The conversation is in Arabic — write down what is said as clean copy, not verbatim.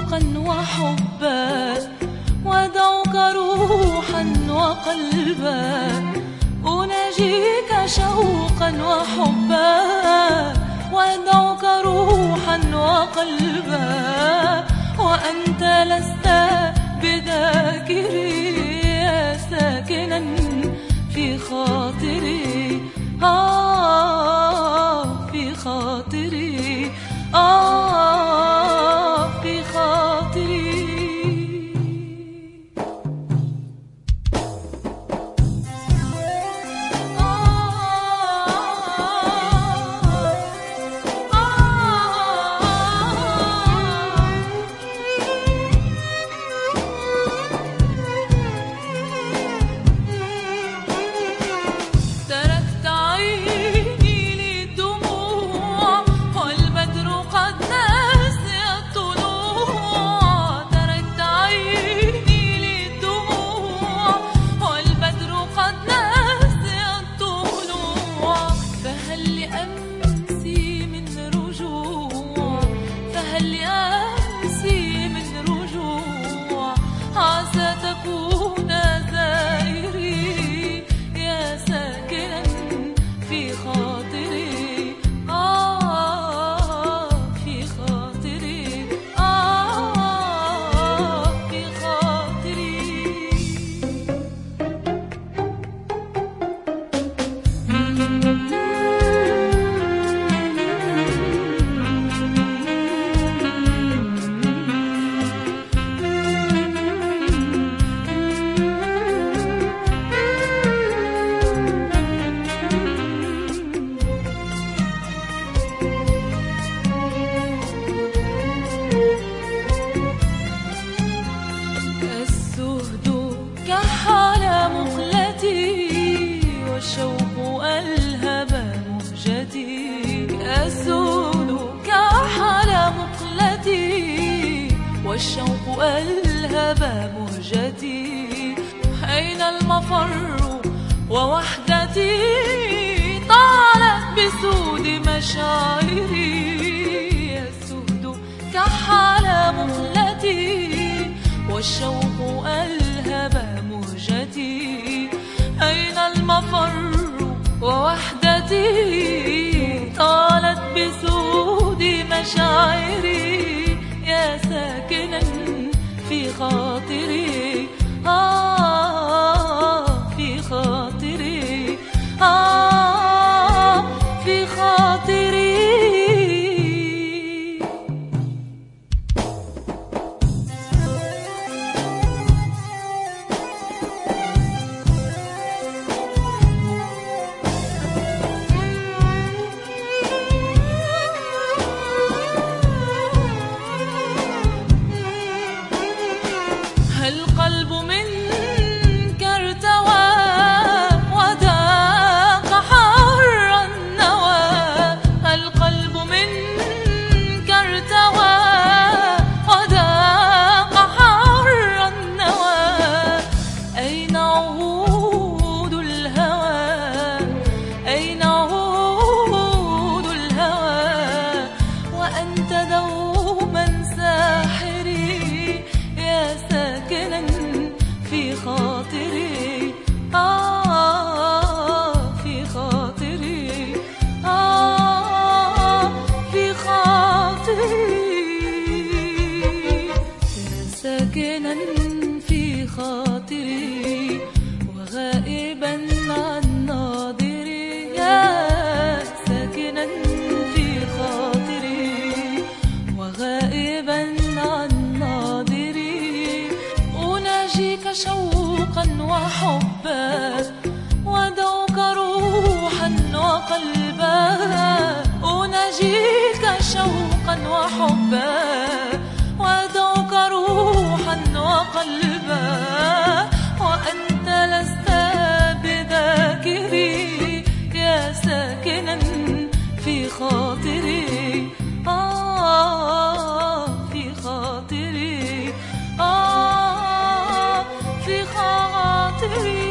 شوقا وحبا ودعوك روحا وقلبا أناجيك شوقا وحبا ودعوك روحا وقلبا وأنت لست بذاكري يا ساكنا في خاطري في خاطري في خاطري والشوق ألهب مهجتي السود كحل مقلتي والشوق ألهب مهجتي أين المفر ووحدتي طالت بسود مشاعري السود كحل مقلتي والشوق ألهب مهجتي أين المفر ووحدتي طالت بسود مشاعري يا ساكنا في خاطري في خاطري في خاطري القلب منك ارتوى وذاق حر النوى القلب منك ارتوى وذاق حر النوى أين عهود الهوى أين عهود الهوى وأنت دوما ساحري يا ساكنا في خاطري في خاطري في خاطري يا ساكنا في خاطري وغائبا عن ناظري يا ساكنا في خاطري وغائبا عن ناظري أناجيك شوقا وحبا ودعوك روحا وقلبا أناجيك شوقا وحبا ودعوك روحا وقلبا وأنت لست بذاكري يا ساكنا في خاطري في خاطري في خاطري